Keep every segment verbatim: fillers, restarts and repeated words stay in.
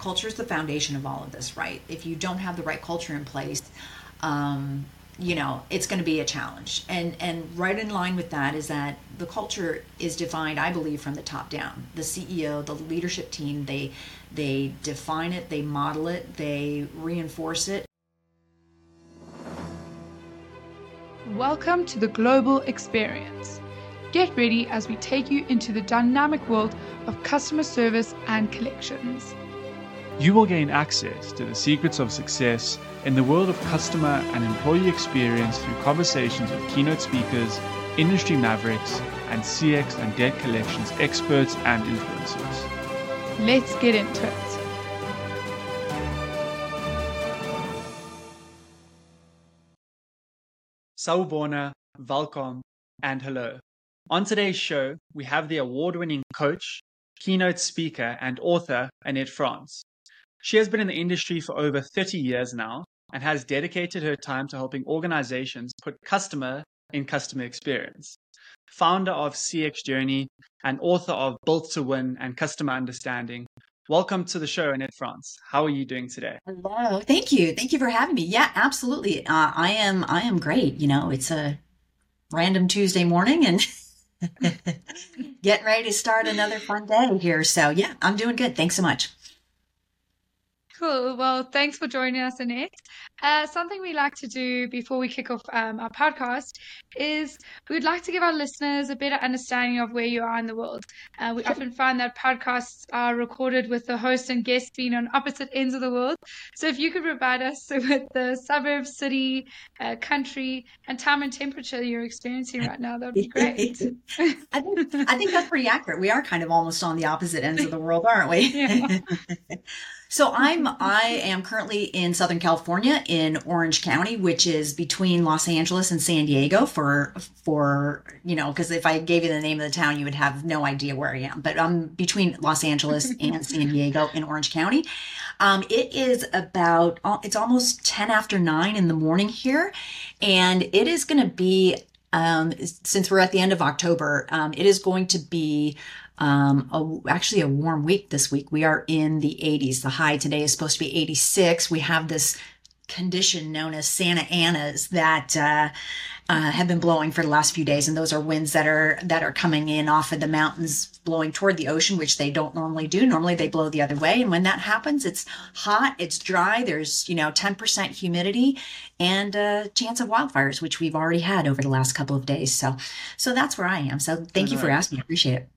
culture is the foundation of all of this, right? If you don't have the right culture in place, um, you know, it's going to be a challenge. And and right in line with that is that the culture is defined, I believe, from the top down. The C E O, the leadership team, they they define it, they model it, they reinforce it. Welcome to the Global Experience. Get ready as we take you into the dynamic world of customer service and collections. You will gain access to the secrets of success in the world of customer and employee experience through conversations with keynote speakers, industry mavericks, and C X and debt collections experts and influencers. Let's get into it. Sawubona, welcome, and hello. On today's show, we have the award-winning coach, keynote speaker, and author, Annette France. She has been in the industry for over thirty years now and has dedicated her time to helping organizations put customer in customer experience. Founder of C X Journey and author of Built to Win and Customer Understanding. Welcome to the show, Annette France. How are you doing today? Hello. Thank you. Thank you for having me. Yeah, absolutely. Uh, I am. I am great. You know, it's a random Tuesday morning and getting ready to start another fun day here. So yeah, I'm doing good. Thanks so much. Cool. Well, thanks for joining us, Annette. Uh, something we like to do before we kick off um, our podcast is we'd like to give our listeners a better understanding of where you are in the world. Uh, we often find that podcasts are recorded with the host and guest being on opposite ends of the world. So if you could provide us with the suburb, city, uh, country, and time and temperature you're experiencing right now, that would be great. I think I think that's pretty accurate. We are kind of almost on the opposite ends of the world, aren't we? Yeah. So I'm I am currently in Southern California in Orange County, which is between Los Angeles and San Diego for for you know, because if I gave you the name of the town, you would have no idea where I am. But I'm between Los Angeles and San Diego in Orange County. Um, it is about it's almost ten after nine in the morning here, and it is going to be um, since we're at the end of October, um, it is going to be. Um, a, actually a warm week this week. We are in the eighties. The high today is supposed to be eighty-six. We have this condition known as Santa Anas that uh, uh, have been blowing for the last few days, and those are winds that are that are coming in off of the mountains, blowing toward the ocean, which they don't normally do. Normally they blow the other way, and when that happens, it's hot, it's dry. There's you know ten percent humidity and a chance of wildfires, which we've already had over the last couple of days. So, so that's where I am. So thank you for asking. I appreciate it.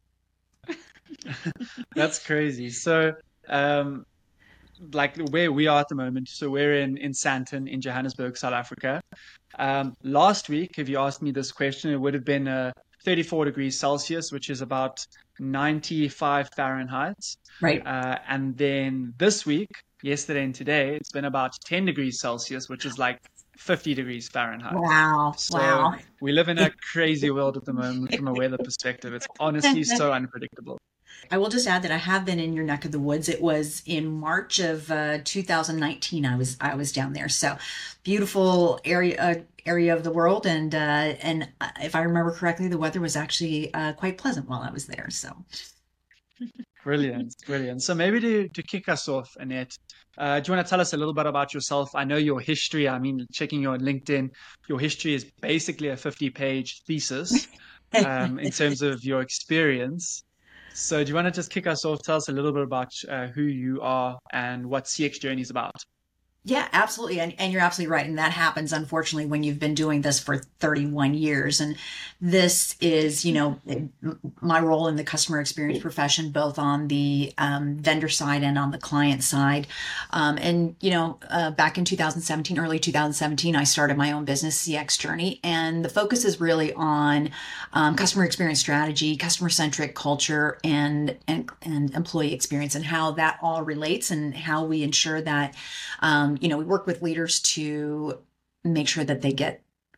That's crazy. So, um, like where we are at the moment, so we're in, in Sandton in Johannesburg, South Africa. Um, last week, if you asked me this question, it would have been uh, thirty-four degrees Celsius, which is about ninety-five Fahrenheit. Right. Uh, and then this week, yesterday and today, it's been about ten degrees Celsius, which is like fifty degrees Fahrenheit. Wow. So wow. we live in a crazy world at the moment from a weather perspective. It's honestly so unpredictable. I will just add that I have been in your neck of the woods. It was in March of uh, two thousand nineteen. I was I was down there. So beautiful area uh, area of the world, and uh, and if I remember correctly, the weather was actually uh, quite pleasant while I was there. So brilliant, brilliant. So maybe to to kick us off, Annette, uh, do you want to tell us a little bit about yourself? I know your history. I mean, checking your LinkedIn, your history is basically a fifty-page thesis um, in terms of your experience. So do you want to just kick us off, tell us a little bit about uh, who you are and what C X Journey is about? Yeah, absolutely. And, and you're absolutely right. And that happens, unfortunately, when you've been doing this for thirty-one years. And this is, you know, my role in the customer experience profession, both on the um, vendor side and on the client side. Um, and, you know, uh, back in two thousand seventeen, early two thousand seventeen, I started my own business, C X Journey. And the focus is really on um, customer experience strategy, customer centric culture, and, and, and employee experience, and how that all relates and how we ensure that, um, you know, we work with leaders to make sure that they get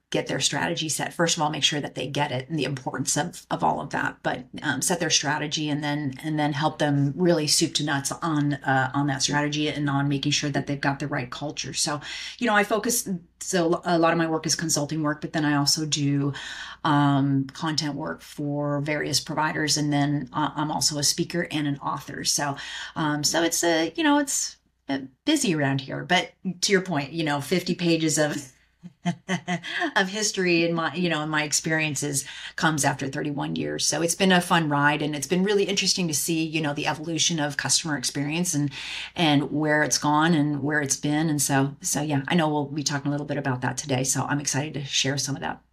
get their strategy set. First of all, make sure that they get it and the importance of, of all of that, but um, set their strategy and then and then help them really soup to nuts on uh, on that strategy and on making sure that they've got the right culture. So, you know, I focus, so a lot of my work is consulting work, but then I also do um, content work for various providers. And then uh, I'm also a speaker and an author. So, um, so it's a, you know, it's busy around here, but to your point, you know, fifty pages of of history and my, you know, and my experiences comes after thirty-one years. So it's been a fun ride, and it's been really interesting to see, you know, the evolution of customer experience and, and where it's gone and where it's been. And so, so yeah, I know we'll be talking a little bit about that today. So I'm excited to share some of that.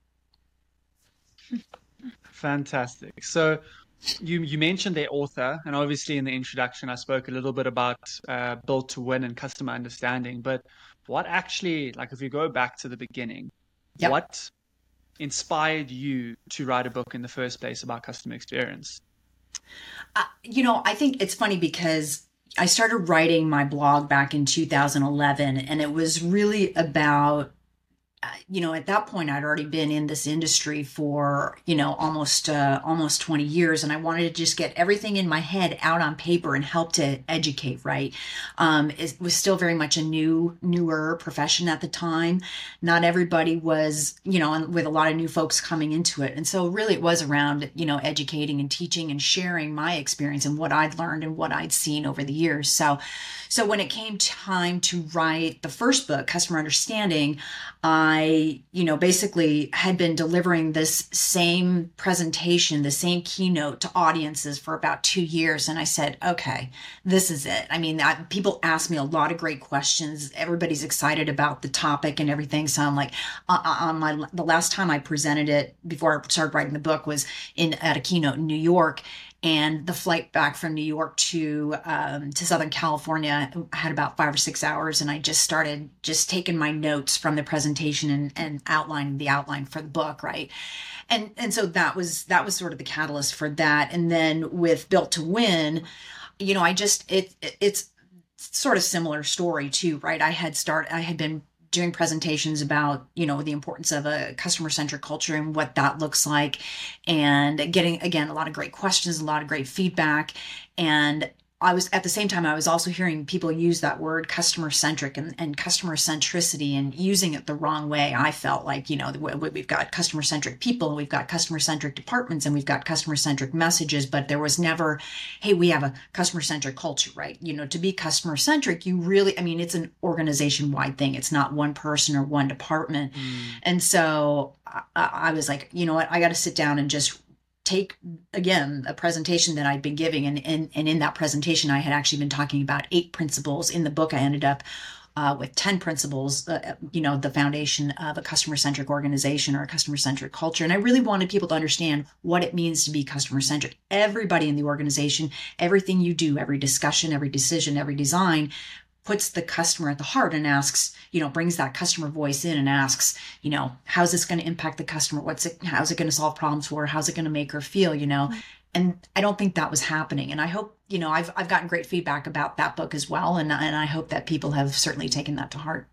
Fantastic. So you, you mentioned the author, and obviously in the introduction, I spoke a little bit about uh, Built to Win and customer understanding, but what actually, like if you go back to the beginning, yep. what inspired you to write a book in the first place about customer experience? Uh, you know, I think it's funny because I started writing my blog back in two thousand eleven, and it was really about, uh, you know, at that point I'd already been in this industry for, you know, almost, uh, almost twenty years. And I wanted to just get everything in my head out on paper and help to educate, right? Um, it was still very much a new, newer profession at the time. Not everybody was, you know, with a lot of new folks coming into it. And so really it was around, you know, educating and teaching and sharing my experience and what I'd learned and what I'd seen over the years. So, so when it came time to write the first book, Customer Understanding, I, you know, basically had been delivering this same presentation, the same keynote to audiences for about two years. And I said, okay, this is it. I mean, I, people ask me a lot of great questions. Everybody's excited about the topic and everything. So I'm like, uh, on my, the last time I presented it before I started writing the book was in at a keynote in New York. And the flight back from New York to um, to Southern California had about five or six hours. And I just started just taking my notes from the presentation and, and outlining the outline for the book, right? And and so that was that was sort of the catalyst for that. And then with Built to Win, you know, I just it, it it's sort of similar story too, right? I had start I had been doing presentations about, you know, the importance of a customer-centric culture and what that looks like, and getting, again, a lot of great questions, a lot of great feedback. And I was, at the same time, I was also hearing people use that word customer-centric and, and customer centricity and using it the wrong way. I felt like, you know, we've got customer-centric people and we've got customer-centric departments and we've got customer-centric messages, but there was never, hey, we have a customer-centric culture, right? You know, to be customer-centric, you really, I mean, it's an organization-wide thing. It's not one person or one department. Mm. And so I, I was like, you know what, I got to sit down and just take, again, a presentation that I'd been giving. And, and, and in that presentation, I had actually been talking about eight principles. In the book, I ended up uh, with ten principles, uh, you know, the foundation of a customer-centric organization or a customer-centric culture. And I really wanted people to understand what it means to be customer-centric. Everybody in the organization, everything you do, every discussion, every decision, every design puts the customer at the heart and asks, you know, brings that customer voice in and asks, you know, how's this going to impact the customer? What's it, how's it going to solve problems for her? How's it going to make her feel, you know? Mm-hmm. And I don't think that was happening. And I hope, you know, I've, I've gotten great feedback about that book as well. And, and I hope that people have certainly taken that to heart.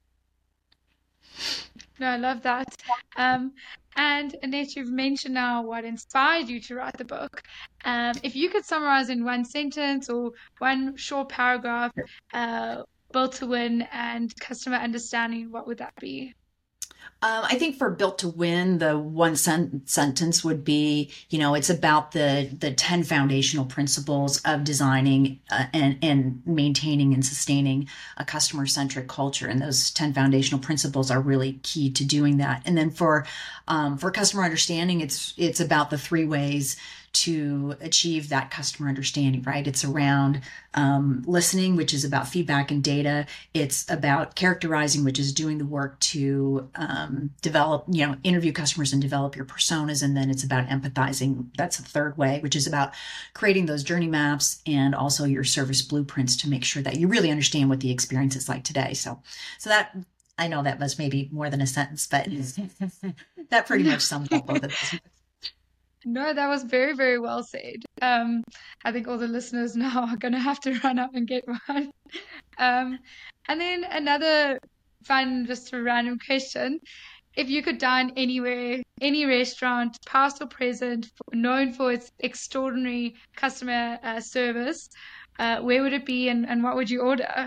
No, I love that. Um, and Annette, you've mentioned now what inspired you to write the book. Um, if you could summarize in one sentence or one short paragraph, uh, Built to Win and customer understanding, what would that be? Um, I think for Built to Win, the one sen- sentence would be, you know, it's about the the ten foundational principles of designing uh, and, and maintaining and sustaining a customer-centric culture. And those ten foundational principles are really key to doing that. And then for um, for customer understanding, it's it's about the three ways to achieve that customer understanding, right? It's around um, listening, which is about feedback and data. It's about characterizing, which is doing the work to um, develop, you know, interview customers and develop your personas. And then it's about empathizing. That's the third way, which is about creating those journey maps and also your service blueprints to make sure that you really understand what the experience is like today. So, so that, I know that was maybe more than a sentence, but that pretty much sums up both of those. No, that was very, very well said. Um, I think all the listeners now are going to have to run up and get one. Um, and then another fun, just a random question. if you could dine anywhere, any restaurant, past or present, known for its extraordinary customer uh, service, uh, where would it be, and, and what would you order?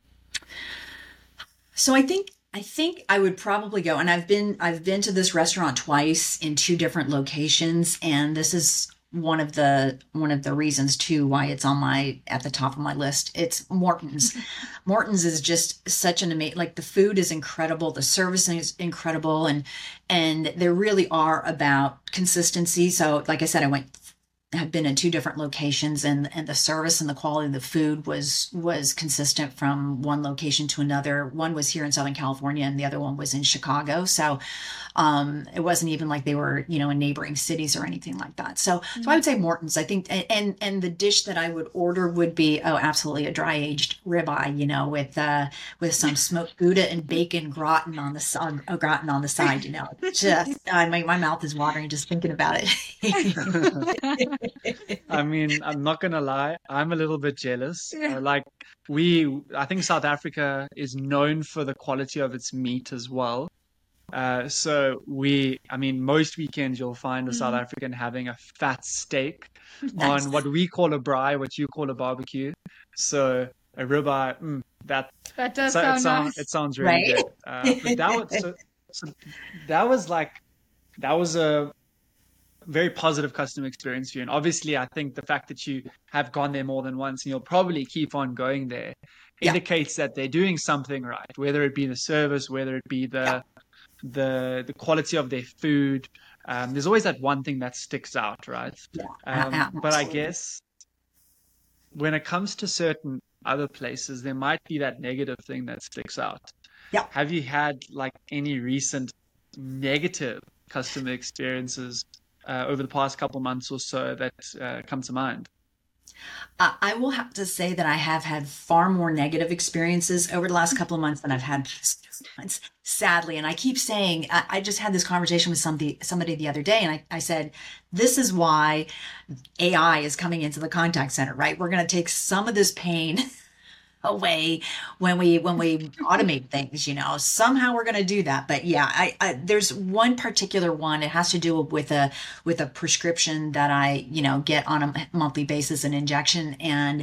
So I think I think I would probably go, and I've been I've been to this restaurant twice in two different locations, and this is one of the one of the reasons too why it's on my at the top of my list. It's Morton's. Morton's is just such an amazing, like the food is incredible, the service is incredible, and and they really are about consistency. So like I said, I went have been in two different locations, and and the service and the quality of the food was was consistent from one location to another. One was here in Southern California and the other one was in Chicago. So um it wasn't even like they were, you know, in neighboring cities or anything like that. So mm-hmm. so I would say Morton's. I think and and the dish that I would order would be oh absolutely a dry aged ribeye, you know, with uh with some smoked Gouda and bacon gratin on the on, uh, gratin on the side, you know. Just uh, my my mouth is watering just thinking about it. I mean, I'm not gonna lie, I'm a little bit jealous. Yeah. Uh, like we, I think South Africa is known for the quality of its meat as well. Uh, so we, I mean, most weekends you'll find a mm. South African having a fat steak nice. On what we call a braai, what you call a barbecue. So a ribeye, mm, that that does so, sound it, sound, nice. It sounds really right? good. Uh, but that was so, so that was like that was a very positive customer experience for you. And obviously, I think the fact that you have gone there more than once and you'll probably keep on going there yeah. indicates that they're doing something right, whether it be the service, whether it be the yeah. the the quality of their food. Um, there's always that one thing that sticks out, right? Yeah. Um, but I guess when it comes to certain other places, there might be that negative thing that sticks out. Yeah. Have you had like any recent negative customer experiences Uh, over the past couple months or so that uh, come to mind? Uh, I will have to say that I have had far more negative experiences over the last couple of months than I've had positive ones, sadly. And I keep saying, I, I just had this conversation with somebody, somebody the other day, and I, I said, this is why A I is coming into the contact center, right? We're going to take some of this pain away when we when we automate things, you know. Somehow we're going to do that. But yeah, I, I there's one particular one. It has to do with a with a prescription that I, you know, get on a monthly basis, an injection, and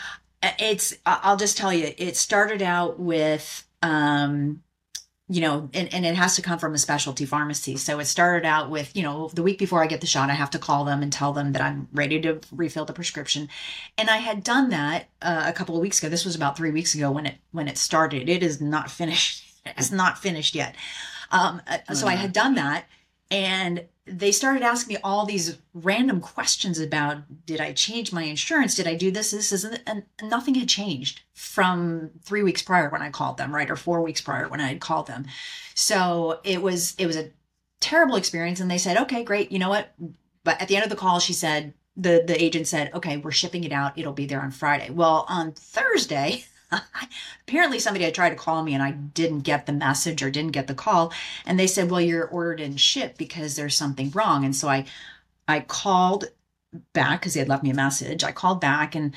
it's I'll just tell you, it started out with um you know, and, and it has to come from a specialty pharmacy. So it started out with, you know, the week before I get the shot, I have to call them and tell them that I'm ready to refill the prescription. And I had done that uh, a couple of weeks ago. This was about three weeks ago when it when it started. It is not finished. It's not finished yet. Um, so I had done that, and they started asking me all these random questions about, did I change my insurance? Did I do this? This isn't, and nothing had changed from three weeks prior when I called them, right? Or four weeks prior when I had called them. So it was, it was a terrible experience. And they said, okay, great. You know what? But at the end of the call, she said, the, the agent said, okay, we're shipping it out. It'll be there on Friday. Well, on Thursday, apparently somebody had tried to call me and I didn't get the message or didn't get the call. And they said, well, your order didn't ship because there's something wrong. And so I, I called back because they had left me a message. I called back, and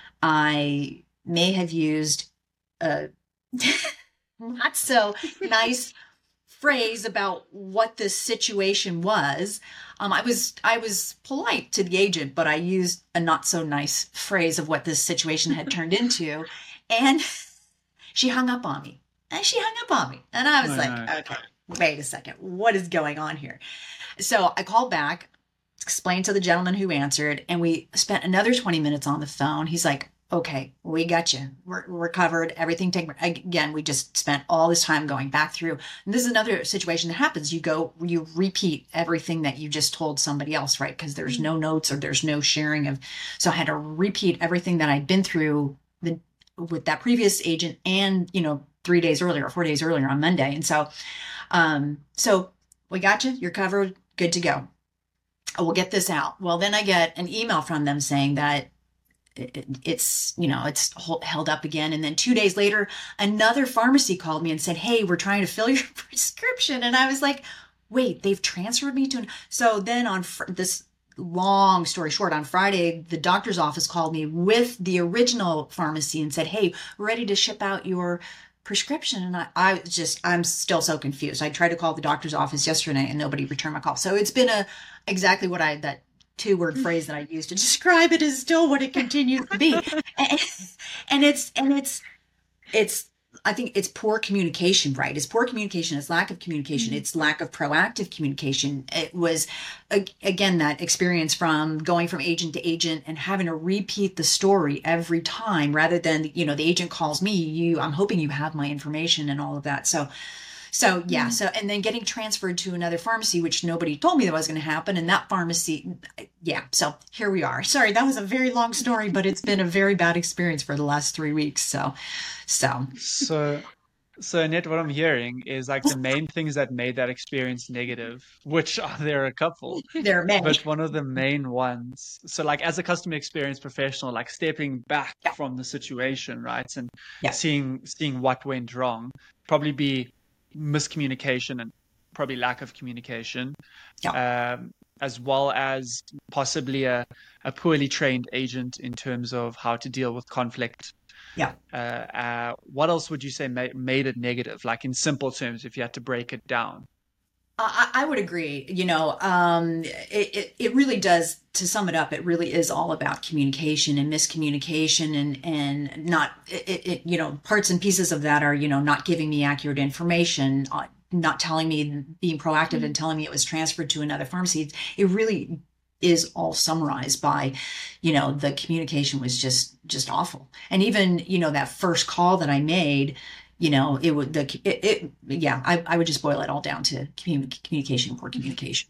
I may have used a not so nice phrase about what this situation was. Um, I was, I was polite to the agent, but I used a not so nice phrase of what this situation had turned into. And she hung up on me. And she hung up on me. And I was oh, like, no. okay, wait a second. What is going on here? So I called back, explained to the gentleman who answered, and we spent another twenty minutes on the phone. He's like, okay, we got you. We're, we're covered. Everything taken. Again, we just spent all this time going back through. And this is another situation that happens. You go, you repeat everything that you just told somebody else, right? Because there's no notes or there's no sharing of. So I had to repeat everything that I'd been through the with that previous agent, and, you know, three days earlier, four days earlier on Monday. And so, um, so we got you, you're covered, good to go. We'll get this out. Well, then I get an email from them saying that it, it's, you know, it's held up again. And then two days later, another pharmacy called me and said, hey, we're trying to fill your prescription. And I was like, wait, they've transferred me to an, so then on fr- this, long story short, on Friday, the doctor's office called me with the original pharmacy and said, hey, we're ready to ship out your prescription. And I, I just, I'm still so confused. I tried to call the doctor's office yesterday and nobody returned my call. So it's been a, exactly what I, that two word phrase that I used to describe it is still what it continues to be. And, and it's, and it's, it's, I think it's poor communication, right? It's poor communication. It's lack of communication. Mm-hmm. It's lack of proactive communication. It was, again, that experience from going from agent to agent and having to repeat the story every time rather than, you know, the agent calls me, you, I'm hoping you have my information and all of that. So, so yeah. Mm-hmm. So, and then getting transferred to another pharmacy, which nobody told me that was going to happen. And that pharmacy, yeah. So here we are. Sorry, that was a very long story, but it's been a very bad experience for the last three weeks. So, so, so, so Annette, what I'm hearing is like the main things that made that experience negative, which are there are a couple, there are many, but one of the main ones. So like as a customer experience professional, like stepping back yeah. from the situation, right. And yeah. seeing, seeing what went wrong, probably be miscommunication and probably lack of communication, yeah. um, as well as possibly a, a poorly trained agent in terms of how to deal with conflict. Yeah. Uh, uh, what else would you say ma- made it negative? Like in simple terms, if you had to break it down. I, I would agree. You know, um, it, it, it really does, to sum it up, it really is all about communication and miscommunication and, and not, it, it, you know, parts and pieces of that are, you know, not giving me accurate information, uh, not telling me, being proactive mm-hmm. and telling me it was transferred to another pharmacy. It really is all summarized by, you know, the communication was just, just awful. And even, you know, that first call that I made, you know, it would, the, it, it yeah, I, I would just boil it all down to communi- communication, poor communication.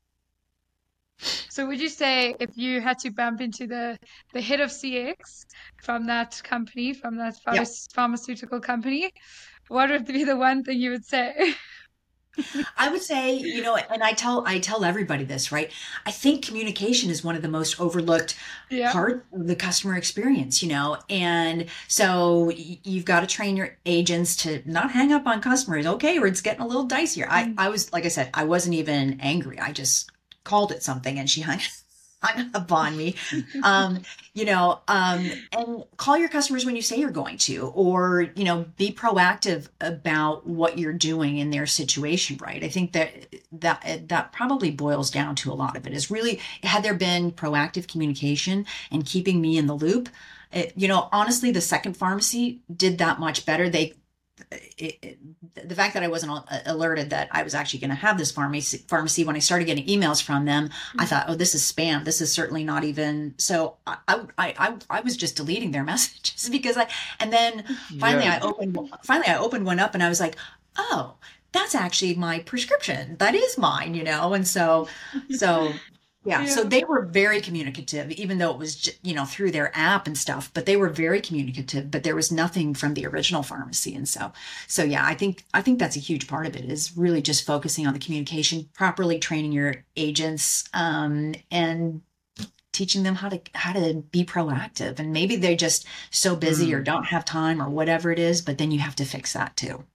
So would you say if you had to bump into the, the head of C X from that company, from that pharma- yep. pharmaceutical company, what would be the one thing you would say? I would say, you know, and I tell I tell everybody this, right? I think communication is one of the most overlooked yeah. part of the customer experience, you know, and so you've got to train your agents to not hang up on customers, okay, or it's getting a little dicier. I, I was, like I said, I wasn't even angry. I just called it something and she hung hung up on me. Um, you know, um, and call your customers when you say you're going to, or, you know, be proactive about what you're doing in their situation, right? I think that that that probably boils down to a lot of it is really, had there been proactive communication and keeping me in the loop, it, you know, honestly, the second pharmacy did that much better. They It, it, the fact that I wasn't alerted that I was actually going to have this pharmacy, pharmacy when I started getting emails from them, mm-hmm. I thought, oh, this is spam. This is certainly not even. So I, I, I, I was just deleting their messages because I, and then finally yeah. I opened, finally I opened one up and I was like, oh, that's actually my prescription. That is mine, you know? And so, so Yeah, yeah. So they were very communicative, even though it was, just, you know, through their app and stuff, but they were very communicative, but there was nothing from the original pharmacy. And so, so yeah, I think, I think that's a huge part of it is really just focusing on the communication, properly training your agents, um, and teaching them how to, how to be proactive. And maybe they're just so busy mm. or don't have time or whatever it is, but then you have to fix that too.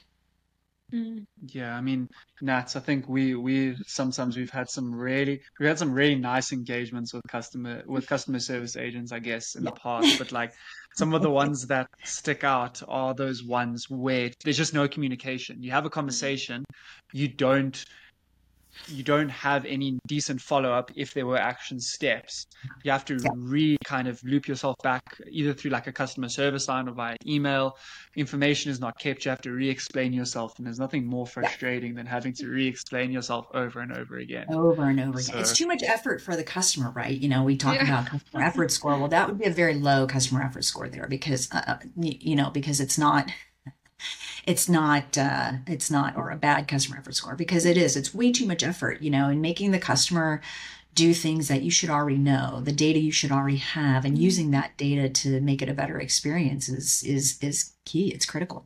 Yeah, I mean, Nats, I think we we sometimes we've had some really we had some really nice engagements with customer with customer service agents, I guess, in yeah. the past. But like some of the ones that stick out are those ones where there's just no communication. You have a conversation, you don't you don't have any decent follow-up if there were action steps. You have to yeah. re kind of loop yourself back either through like a customer service line or via email. Information is not kept. You have to re-explain yourself. And there's nothing more frustrating yeah. than having to re-explain yourself over and over again. Over and over so, again. It's too much effort for the customer, right? You know, we talk yeah. about customer effort score. Well, that would be a very low customer effort score there because, uh, you know, because it's not... It's not, uh, it's not, or a bad customer effort score because it is, it's way too much effort, you know, in making the customer do things that you should already know, the data you should already have, and using that data to make it a better experience is, is, is key. It's critical.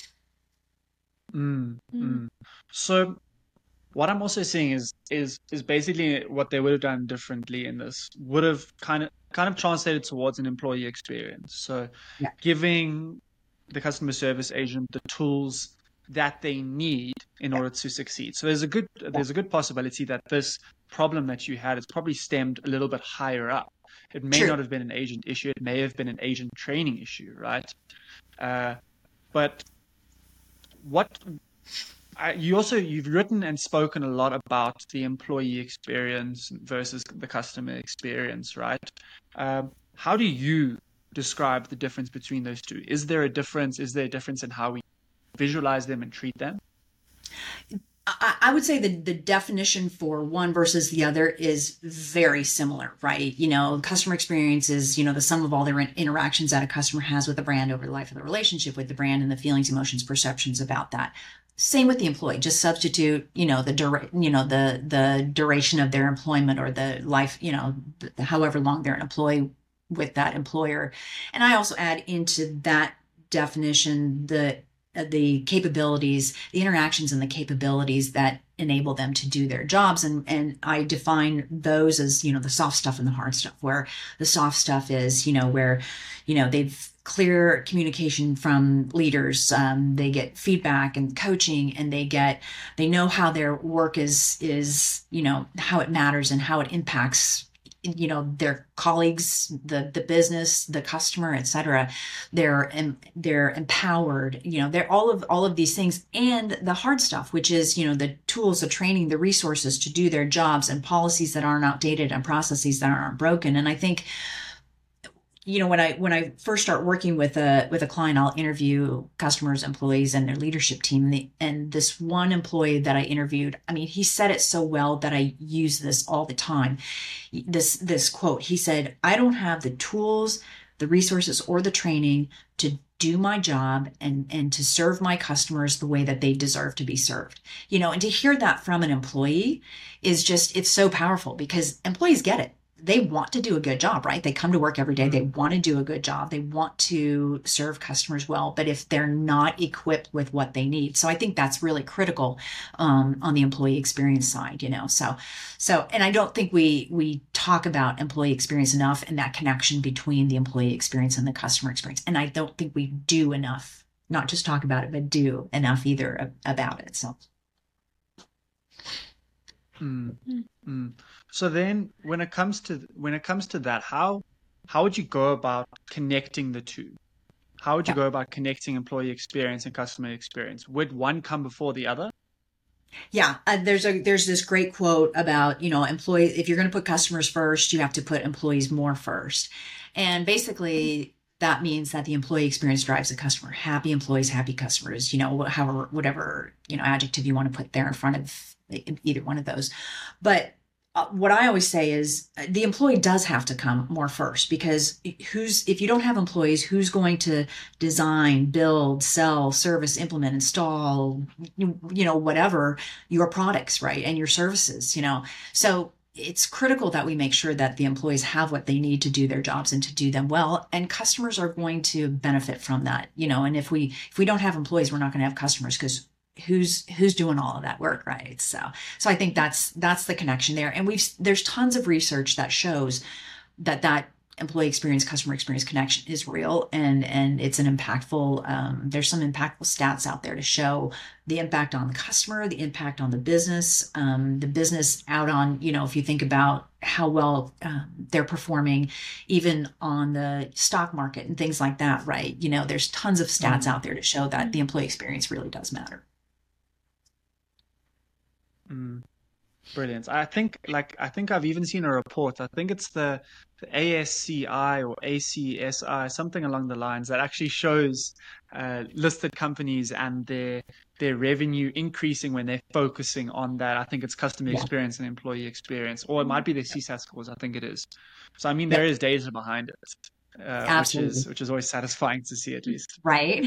Mm, mm. So what I'm also seeing is, is, is basically what they would have done differently in this would have kind of, kind of translated towards an employee experience. So yeah. giving the customer service agent the tools that they need in order to succeed. So there's a good there's a good possibility that this problem that you had is probably stemmed a little bit higher up. It may True. not have been an agent issue. It may have been an agent training issue, right? Uh, but what I, you also you've written and spoken a lot about the employee experience versus the customer experience, right? Um, how do you describe the difference between those two? Is there a difference? Is there a difference in how we visualize them and treat them? I, I would say the, the definition for one versus the other is very similar, right? You know, customer experience is, you know, the sum of all the interactions that a customer has with the brand over the life of the relationship with the brand and the feelings, emotions, perceptions about that. Same with the employee. Just substitute, you know, the dura- you know, the the duration of their employment or the life, you know, however long they're an employee with that employer. And I also add into that definition the the capabilities, the interactions and the capabilities that enable them to do their jobs. And, and I define those as, you know, the soft stuff and the hard stuff, where the soft stuff is, you know, where, you know, they've clear communication from leaders. Um, they get feedback and coaching, and they get, they know how their work is, is, you know, how it matters and how it impacts, you know, their colleagues, the the business, the customer, et cetera. They're they're empowered. You know, they're all of all of these things, and the hard stuff, which is, you know, the tools, the training, the resources to do their jobs, and policies that aren't outdated and processes that aren't broken. And I think, you know, when I when I first start working with a with a client, I'll interview customers, employees, and their leadership team. And, the, and this one employee that I interviewed, I mean, he said it so well that I use this all the time. This this quote, he said, "I don't have the tools, the resources, or the training to do my job and and to serve my customers the way that they deserve to be served." You know, and to hear that from an employee is just, it's so powerful, because employees get it. They want to do a good job, right? They come to work every day. They want to do a good job. They want to serve customers well, but if they're not equipped with what they need. So I think that's really critical um, on the employee experience side, you know, so, so, and I don't think we, we talk about employee experience enough, and that connection between the employee experience and the customer experience. And I don't think we do enough, not just talk about it, but do enough either about it. So. Mm, mm. So then, when it comes to when it comes to that, how how would you go about connecting the two? How would you Yeah. go about connecting employee experience and customer experience? Would one come before the other? Yeah, uh, there's a there's this great quote about, you know, employees. If you're going to put customers first, you have to put employees more first. And basically, that means that the employee experience drives the customer. Happy employees, happy customers. You know, however, whatever, you know, adjective you want to put there in front of either one of those. But uh, what I always say is uh, the employee does have to come more first, because who's, if you don't have employees, who's going to design, build, sell, service, implement, install, you, you know, whatever, your products, right? And your services, you know. So it's critical that we make sure that the employees have what they need to do their jobs and to do them well. And customers are going to benefit from that, you know. And if we, if we don't have employees, we're not going to have customers, because who's who's doing all of that work, right? So so I think that's that's the connection there. And we've there's tons of research that shows that that employee experience, customer experience connection is real, and and it's an impactful um, there's some impactful stats out there to show the impact on the customer, the impact on the business, um, the business out on, you know, if you think about how well um, they're performing even on the stock market and things like that, right? You know, there's tons of stats mm-hmm. out there to show that the employee experience really does matter. Mm, brilliant. I think like I think I've even seen a report. I think it's the, the A S C I or A C S I, something along the lines, that actually shows uh, listed companies and their their revenue increasing when they're focusing on that. I think it's customer Yeah. experience and employee experience, or it might be their C SAT scores. I think it is. So I mean, there is data behind it, uh, which is which is always satisfying to see, at least. Right.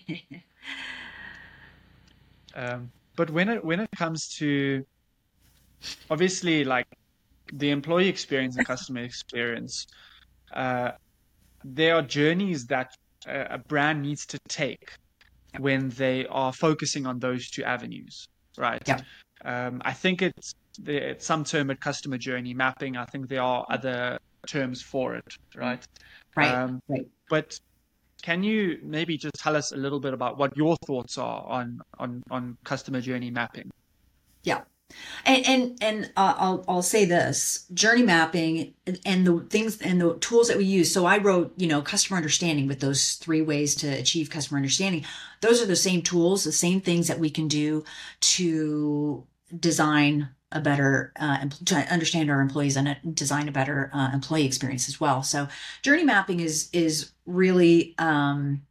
um, But when it when it comes to, obviously, like the employee experience and customer experience, uh, there are journeys that a, a brand needs to take when they are focusing on those two avenues, right? Yeah. Um, I think it's, it's some term it customer journey mapping. I think there are other terms for it, right? Right. Um, right. But can you maybe just tell us a little bit about what your thoughts are on on, on customer journey mapping? Yeah. And and and uh, I'll I'll say this: journey mapping and, and the things and the tools that we use. So I wrote, you know, customer understanding with those three ways to achieve customer understanding. Those are the same tools, the same things that we can do to design a better, uh, to understand our employees and design a better uh, employee experience as well. So journey mapping is is really, um,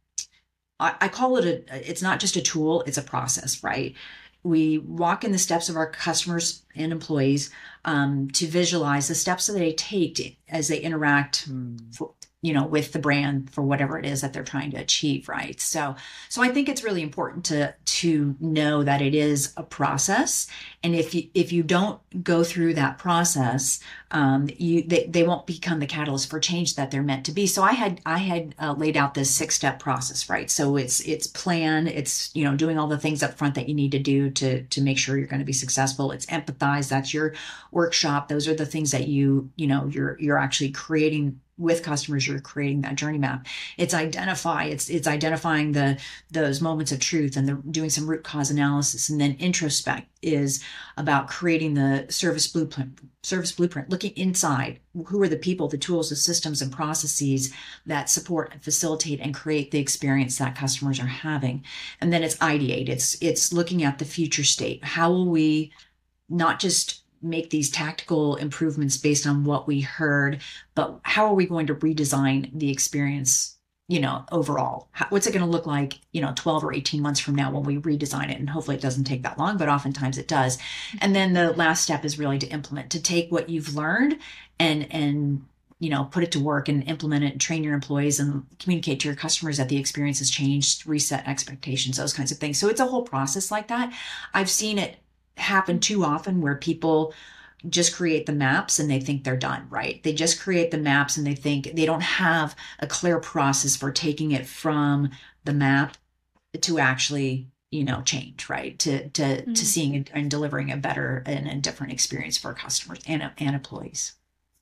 I, I call it a. It's not just a tool; it's a process, right? We walk in the steps of our customers and employees um, to visualize the steps that they take to, as they interact, Mm. for, you know, with the brand for whatever it is that they're trying to achieve, right? So, so I think it's really important to to know that it is a process, and if you if you don't go through that process, um, you they, they won't become the catalyst for change that they're meant to be. So I had I had uh, laid out this six step process, right? So it's it's plan, it's you know doing all the things up front that you need to do to to make sure you're going to be successful. It's empathize. That's your workshop. Those are the things that you you know you're you're actually creating with customers. You're creating that journey map. It's identify. It's it's identifying the those moments of truth and the, doing some root cause analysis, and then introspect is about creating the service blueprint. Service blueprint, looking inside. Who are the people, the tools, the systems, and processes that support and facilitate and create the experience that customers are having? And then it's ideate. It's it's looking at the future state. How will we not just make these tactical improvements based on what we heard, but how are we going to redesign the experience, you know, overall? How, what's it going to look like, you know, twelve or eighteen months from now when we redesign it? And hopefully it doesn't take that long, but oftentimes it does. And then the last step is really to implement, to take what you've learned and, and, you know, put it to work and implement it and train your employees and communicate to your customers that the experience has changed, reset expectations, those kinds of things. So it's a whole process like that. I've seen it happen too often where people just create the maps and they think they're done, right? They just create the maps and they think they don't have a clear process for taking it from the map to actually, you know, change, right? To to mm-hmm. to seeing and, and delivering a better and a different experience for customers and, and employees.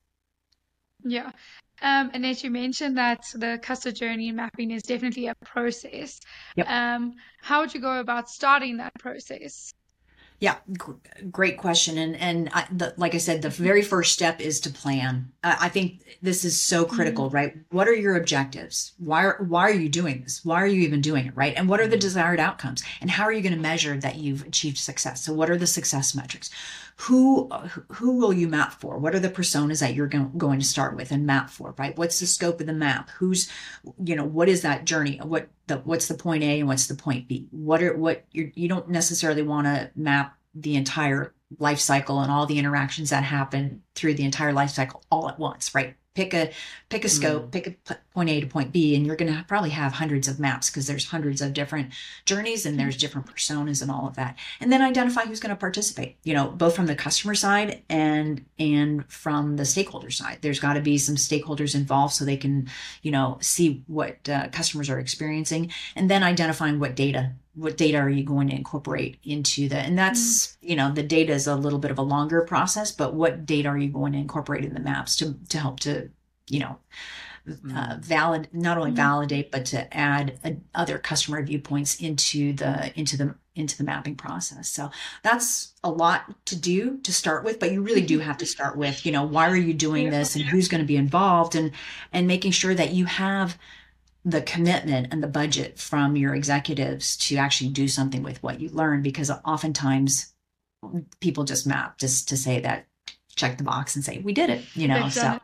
Yeah. Um, and as you mentioned that the customer journey mapping is definitely a process. Yep. Um, how would you go about starting that process? Yeah, g- great question. And and I, the, like I said, the very first step is to plan. Uh, I think this is so critical, mm-hmm. right? What are your objectives? Why are, why are you doing this? Why are you even doing it, right? And what are the desired outcomes? And how are you going to measure that you've achieved success? So what are the success metrics? Who who will you map for? What are the personas that you're go- going to start with and map for, right? What's the scope of the map? Who's, you know, what is that journey? What the what's the point A and what's the point B? What are what you're, you don't necessarily want to map the entire life cycle and all the interactions that happen through the entire life cycle all at once, right? Pick a pick a scope, mm. pick a p- point A to point B, and you're going to probably have hundreds of maps because there's hundreds of different journeys and there's different personas and all of that. And then identify who's going to participate, you know, both from the customer side and and from the stakeholder side. There's got to be some stakeholders involved so they can, you know, see what uh, customers are experiencing, and then identifying what data what data are you going to incorporate into the, and that's, mm-hmm. you know, the data is a little bit of a longer process, but what data are you going to incorporate in the maps to, to help to, you know, mm-hmm. uh, valid, not only mm-hmm. validate, but to add a, other customer viewpoints into the, into the, into the mapping process. So that's a lot to do to start with, but you really do have to start with, you know, why are you doing this and who's going to be involved, and, and making sure that you have the commitment and the budget from your executives to actually do something with what you learn, because oftentimes people just map just to say that, check the box and say, we did it, you know, so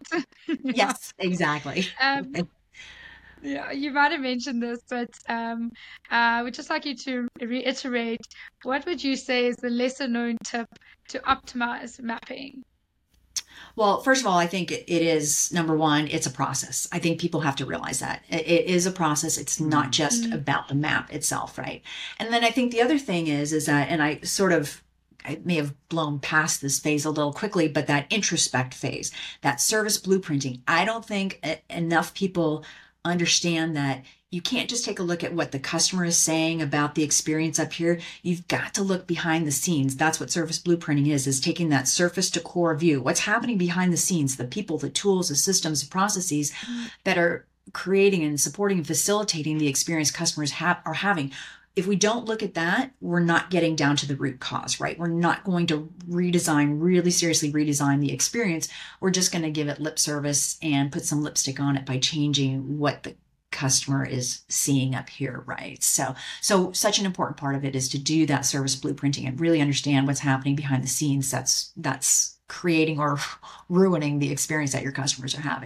yes, exactly. Um, yeah, you might have mentioned this, but um, uh, I would just like you to reiterate, what would you say is the lesser known tip to optimize mapping? Well, first of all, I think it is, number one, it's a process. I think people have to realize that it is a process. It's not just mm-hmm. about the map itself, right? And then I think the other thing is, is that, and I sort of, I may have blown past this phase a little quickly, but that introspect phase, that service blueprinting, I don't think enough people understand that you can't just take a look at what the customer is saying about the experience up here. You've got to look behind the scenes. That's what service blueprinting is, is taking that surface to core view. What's happening behind the scenes, the people, the tools, the systems, the processes mm-hmm. that are creating and supporting and facilitating the experience customers have are having. if we don't look at that, we're not getting down to the root cause, right? We're not going to redesign, really seriously redesign the experience. We're just going to give it lip service and put some lipstick on it by changing what the customer is seeing up here, right? So, so such an important part of it is to do that service blueprinting and really understand what's happening behind the scenes. That's, that's creating or ruining the experience that your customers are having.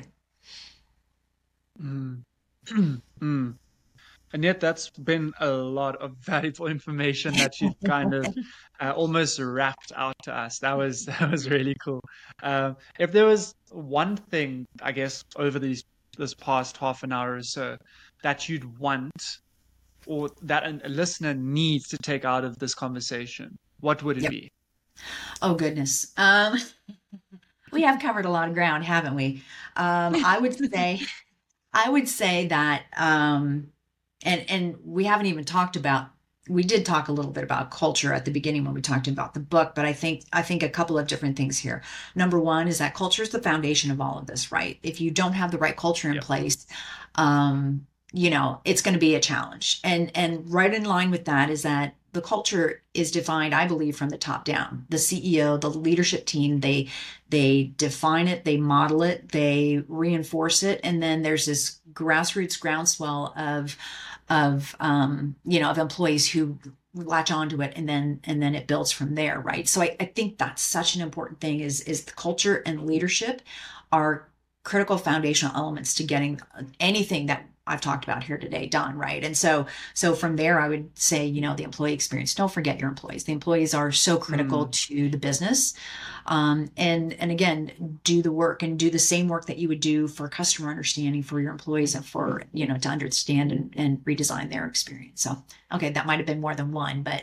Mm. mm. And yet that's been a lot of valuable information that you kind of uh, almost wrapped out to us. That was that was really cool. Um, if there was one thing, I guess, over these this past half an hour or so that you'd want or that a listener needs to take out of this conversation, what would it yep. be? Oh, goodness. Um, we have covered a lot of ground, haven't we? Um, I would say, I would say that, um, and, and we haven't even talked about, we did talk a little bit about culture at the beginning when we talked about the book, but I think, I think a couple of different things here. Number one is that culture is the foundation of all of this, right? If you don't have the right culture in yep. place, um, you know, it's going to be a challenge. And, and right in line with that is that the culture is defined, I believe, from the top down. The C E O, the leadership team, they they define it, they model it, they reinforce it, and then there's this grassroots groundswell of of um, you know of employees who latch onto it, and then and then it builds from there, right? So I, I think that's such an important thing. Is is the culture and leadership are critical foundational elements to getting anything that I've talked about here today done, right? And so, so from there, I would say, you know, the employee experience, don't forget your employees. The employees are so critical mm. to the business. Um, and, and again, do the work and do the same work that you would do for customer understanding for your employees and for, you know, to understand and, and redesign their experience. So, okay, that might've been more than one, but.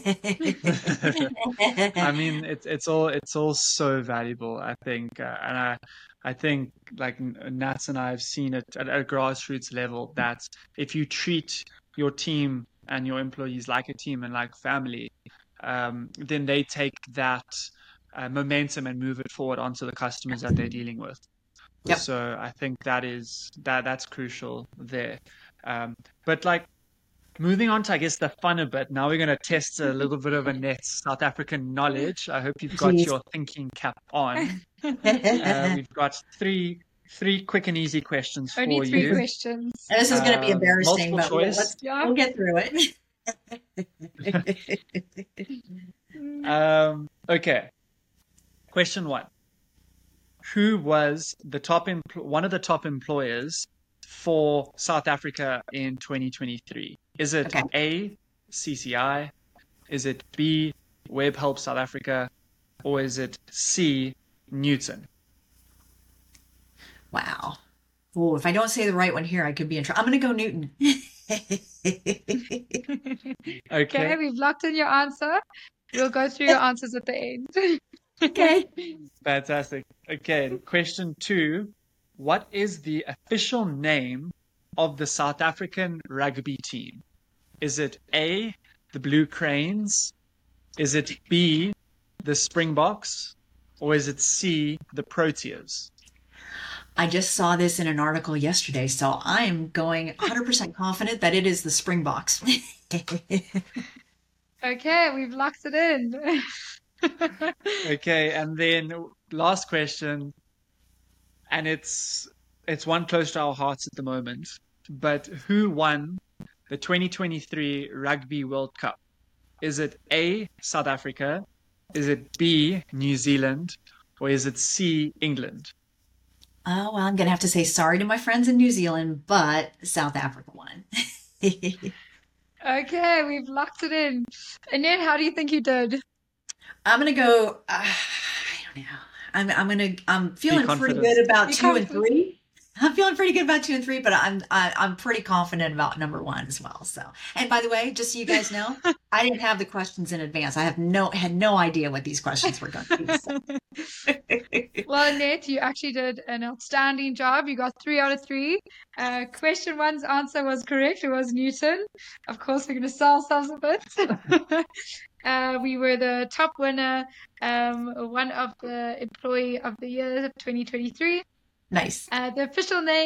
I mean, it's, it's all, it's all so valuable, I think. Uh, and I, I think like Nats and I have seen it at a grassroots level that if you treat your team and your employees like a team and like family, um, then they take that uh, momentum and move it forward onto the customers that they're dealing with. Yep. So I think that is that that's crucial there. Um, but like moving on to, I guess, the fun a bit. Now we're going to test a little bit of Annette's South African knowledge. I hope you've got Jeez. your thinking cap on. uh, we've got three three quick and easy questions Only for you. Only three questions. And this is going to be embarrassing, um, but choice. Let's, yeah. we'll get through it. um, okay. Question one. Who was the top empl- one of the top employers for South Africa in twenty twenty-three? Is it okay. A, C C I? Is it B, Webhelp South Africa? Or is it C, Newton? Wow. Oh, if I don't say the right one here, I could be in trouble. I'm going to go Newton. okay. Okay, we've locked in your answer. We'll go through your answers at the end. Okay. Fantastic. Okay, question two. What is the official name of the South African rugby team? Is it A, the Blue Cranes? Is it B, the Springboks? Or is it C, the Proteas? I just saw this in an article yesterday, so I am going one hundred percent confident that it is the Springboks. Okay, we've locked it in. Okay, and then last question, and it's it's one close to our hearts at the moment, but who won the twenty twenty-three Rugby World Cup? Is it A, South Africa? Is it B, New Zealand? Or is it C, England? Oh, well, I'm going to have to say sorry to my friends in New Zealand, but South Africa won. Okay, we've locked it in. Annette, how do you think you did? I'm going to go, uh, I don't know. I'm, I'm going to, I'm feeling pretty good about Be two confident. and three. I'm feeling pretty good about two and three, but I'm I, I'm pretty confident about number one as well. So, and by the way, just so you guys know, I didn't have the questions in advance. I have no had no idea what these questions were going to be. So. Well, Annette, you actually did an outstanding job. You got three out of three. Uh, question one's answer was correct. It was Newton. Of course, we're going to sell ourselves a bit. Uh, we were the top winner, um, one of the Employee of the Year twenty twenty-three. Nice. Uh, the official name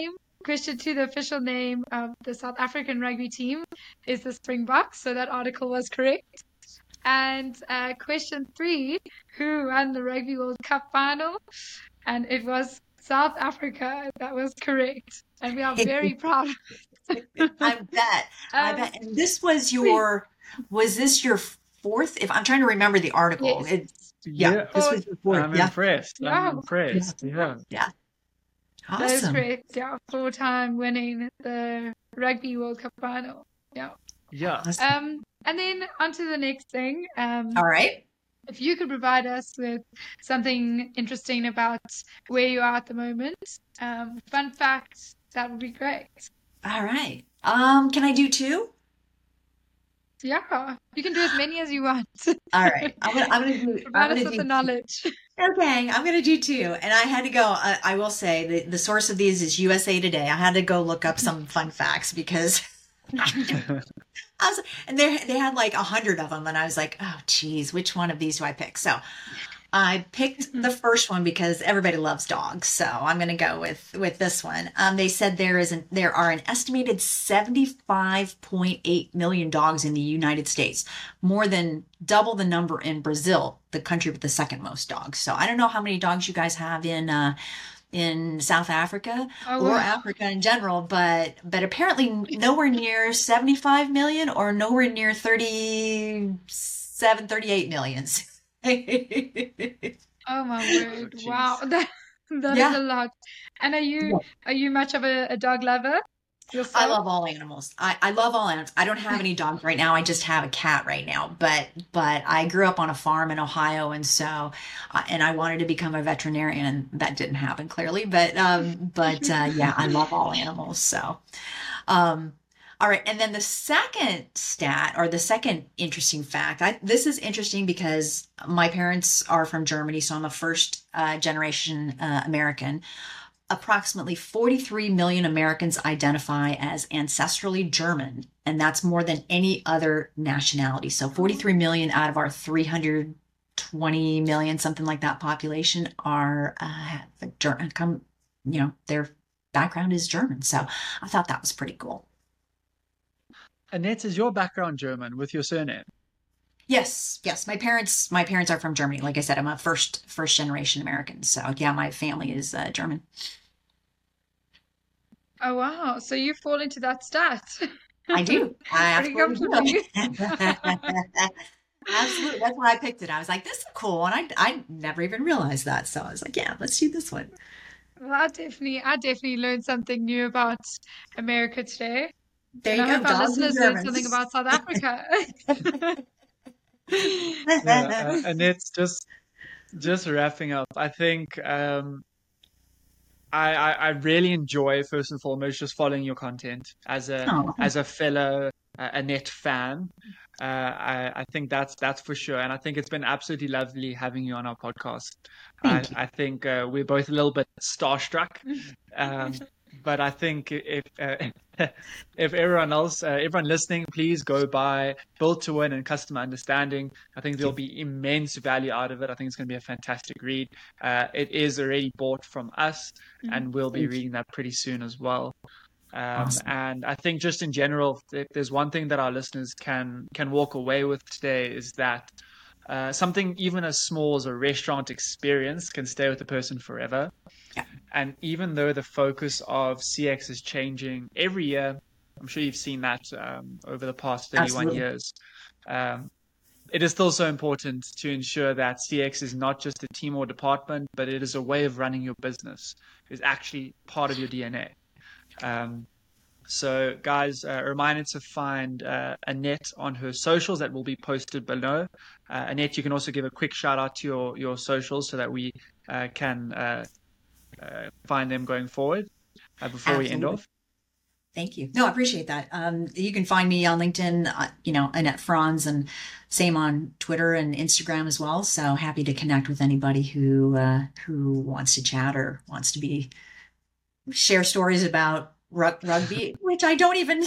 question two, the official name of the South African rugby team is the Springboks, so that article was correct. And uh, question three, who won the Rugby World Cup final? And it was South Africa. That was correct. And we are very proud. I bet. I Um, bet. And this was your, was this your fourth? If I'm trying to remember the article. Yes. It's, yeah, this was your fourth. I'm Yeah. impressed. Yeah. I'm impressed. Yeah. Yeah. That is Awesome. correct. Yeah, four-time winning the Rugby World Cup final. Yeah. Yeah. Awesome. Um, and then on to the next thing. Um, All right. if you could provide us with something interesting about where you are at the moment, um, fun facts, that would be great. All right. Um, can I do two? Yeah, you can do as many as you want. All right. I'm gonna, I'm gonna do. I'm Provide us gonna with do the knowledge. Okay, I'm going to do two. And I had to go, I, I will say, the, the source of these is U S A Today. I had to go look up some fun facts because I was, and they, they had like a hundred of them. And I was like, oh, geez, which one of these do I pick? So I picked the first one because everybody loves dogs. So I'm going to go with, with this one. Um, they said there is an, there are an estimated seventy-five point eight million dogs in the United States, more than double the number in Brazil, the country with the second most dogs. So I don't know how many dogs you guys have in, uh, in South Africa Oh, or wow. Africa in general, but, but apparently nowhere near seventy-five million or nowhere near thirty-seven, thirty-eight millions. Oh my word! jeez. Wow, that that Yeah. is a lot. And are you are you much of a, a dog lover yourself? I love all animals. I, I love all animals. I don't have any dogs right now. I just have a cat right now. But but I grew up on a farm in Ohio, and so uh, and I wanted to become a veterinarian, and that didn't happen clearly. But um but uh, yeah, I love all animals. So um. All right, and then the second stat or the second interesting fact. I, this is interesting because my parents are from Germany, so I'm a first uh, generation uh, American. Approximately forty-three million Americans identify as ancestrally German, and that's more than any other nationality. So forty-three million out of our three hundred twenty million, something like that population are uh, German. Come, you know, their background is German. So I thought that was pretty cool. Annette, is your background German with your surname? Yes, yes. My parents, my parents are from Germany. Like I said, I'm a first first generation American. So yeah, my family is uh, German. Oh wow! So you fall into that stat. I do. I Pretty absolutely do. comfortably. Absolutely. That's why I picked it. I was like, this is cool. And I, I never even realized that. So I was like, yeah, let's do this one. Well, I definitely, I definitely learned something new about America today. There And you I go. hope our Dogs and listeners learned something Germans. about South Africa. Yeah, uh, and it's just just wrapping up. I think um, I, I I really enjoy first and foremost just following your content as a Oh, as a fellow uh, Annette fan. Uh, I I think that's that's for sure, and I think it's been absolutely lovely having you on our podcast. I thank you. I think uh, we're both a little bit starstruck, um, but I think if uh, if everyone else, uh, everyone listening, please go buy Built to Win and Customer Understanding. I think there'll be immense value out of it. I think it's going to be a fantastic read. Uh, it is already bought from us, and we'll be Thank you. reading that pretty soon as well. Um, Awesome. and I think just in general, if there's one thing that our listeners can can walk away with today is that uh, something even as small as a restaurant experience can stay with the person forever. Yeah. And even though the focus of C X is changing every year, I'm sure you've seen that um, over the past thirty-one Absolutely. years, um, it is still so important to ensure that C X is not just a team or department, but it is a way of running your business. It's actually part of your D N A. Um, so, guys, uh, a reminder to find uh, Annette on her socials that will be posted below. Uh, Annette, you can also give a quick shout out to your, your socials so that we uh, can uh, uh, find them going forward uh, before we end Absolutely. off. Thank you. No, I appreciate that. Um, you can find me on LinkedIn, uh, you know, Annette Franz, and same on Twitter and Instagram as well. So happy to connect with anybody who uh, who wants to chat or wants to be share stories about rug- rugby, which I don't even.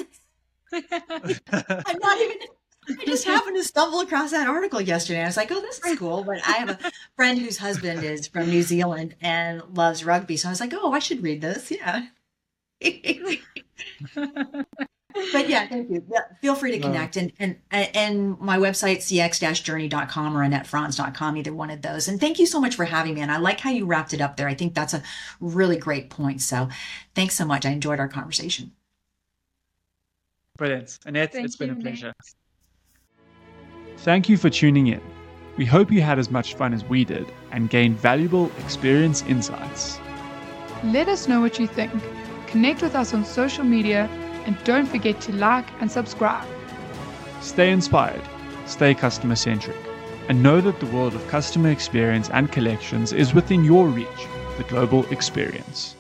I'm not even. I just happened to stumble across that article yesterday. I was like, oh, this is cool. But I have a friend whose husband is from New Zealand and loves rugby. So I was like, oh, I should read this. Yeah. But yeah, thank you. Yeah, feel free to connect. And and and my website, c x dash journey dot com or annette franz dot com, either one of those. And thank you so much for having me. And I like how you wrapped it up there. I think that's a really great point. So thanks so much. I enjoyed our conversation. Brilliant. Annette, Thank it's been a you, pleasure. Thank you for tuning in. We hope you had as much fun as we did and gained valuable experience insights. Let us know what you think. Connect with us on social media and don't forget to like and subscribe. Stay inspired, stay customer centric, and know that the world of customer experience and collections is within your reach, the global experience.